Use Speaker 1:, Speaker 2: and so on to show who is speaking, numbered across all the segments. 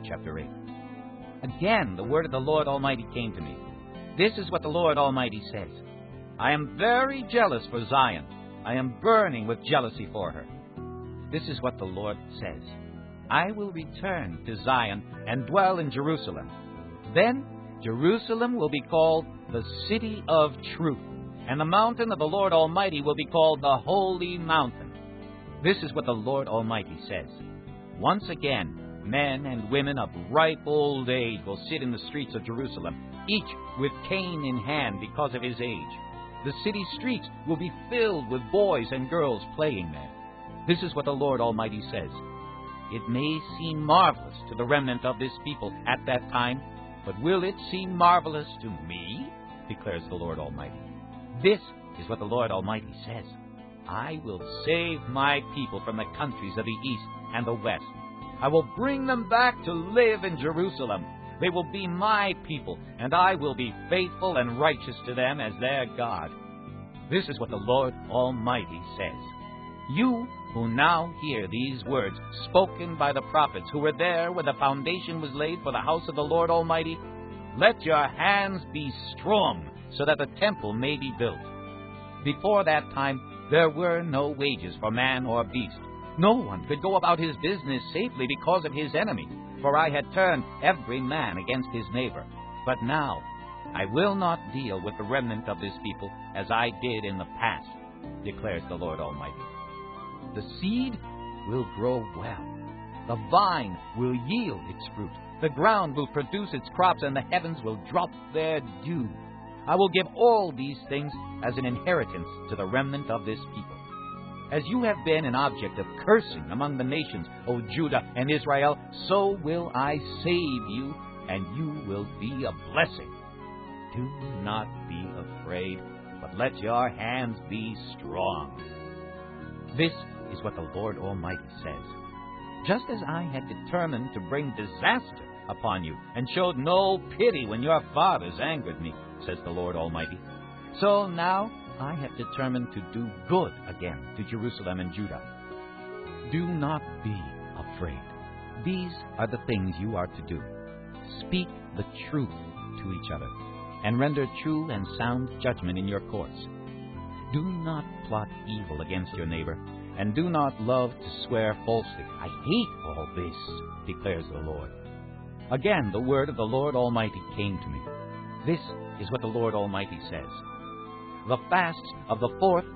Speaker 1: chapter 8. Again, the word of the Lord Almighty came to me. This is what the Lord Almighty says. I am very jealous for Zion. I am burning with jealousy for her. This is what the Lord says. I will return to Zion and dwell in Jerusalem. Then Jerusalem will be called the city of truth, and the mountain of the Lord Almighty will be called the holy mountain. This is what the Lord Almighty says. Once again, men and women of ripe old age will sit in the streets of Jerusalem, each with cane in hand because of his age. The city streets will be filled with boys and girls playing there. This is what the Lord Almighty says. It may seem marvelous to the remnant of this people at that time, but will it seem marvelous to me? Declares the Lord Almighty. This is what the Lord Almighty says. I will save my people from the countries of the east and the west. I will bring them back to live in Jerusalem. They will be my people, and I will be faithful and righteous to them as their God. This is what the Lord Almighty says. You who now hear these words spoken by the prophets who were there when the foundation was laid for the house of the Lord Almighty, let your hands be strong so that the temple may be built. Before that time there were no wages for man or beast. No one could go about his business safely because of his enemy, for I had turned every man against his neighbor. But now I will not deal with the remnant of this people as I did in the past, declares the Lord Almighty. The seed will grow well. The vine will yield its fruit. The ground will produce its crops, and the heavens will drop their dew. I will give all these things as an inheritance to the remnant of this people. As you have been an object of cursing among the nations, O Judah and Israel, so will I save you, and you will be a blessing. Do not be afraid, but let your hands be strong. This is what the Lord Almighty says. Just as I had determined to bring disaster upon you, and showed no pity when your fathers angered me, says the Lord Almighty, so now I have determined to do good again to Jerusalem and Judah. Do not be afraid. These are the things you are to do. Speak the truth to each other, and render true and sound judgment in your courts. Do not plot evil against your neighbor, and do not love to swear falsely. I hate all this, declares the Lord. Again, the word of the Lord Almighty came to me. This is what the Lord Almighty says. The fasts of the 4th,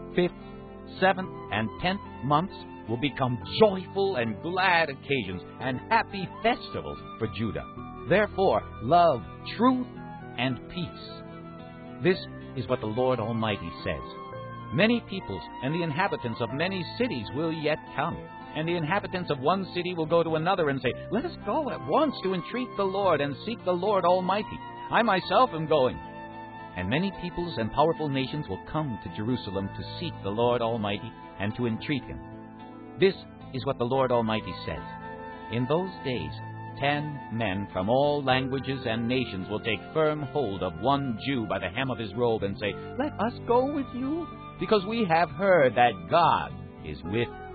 Speaker 1: 5th, 7th, and 10th months will become joyful and glad occasions and happy festivals for Judah. Therefore, love truth and peace. This is what the Lord Almighty says. Many peoples and the inhabitants of many cities will yet come, and the inhabitants of one city will go to another and say, let us go at once to entreat the Lord and seek the Lord Almighty. I myself am going. And many peoples and powerful nations will come to Jerusalem to seek the Lord Almighty and to entreat him. This is what the Lord Almighty says. In those days, 10 men from all languages and nations will take firm hold of one Jew by the hem of his robe and say, let us go with you, because we have heard that God is with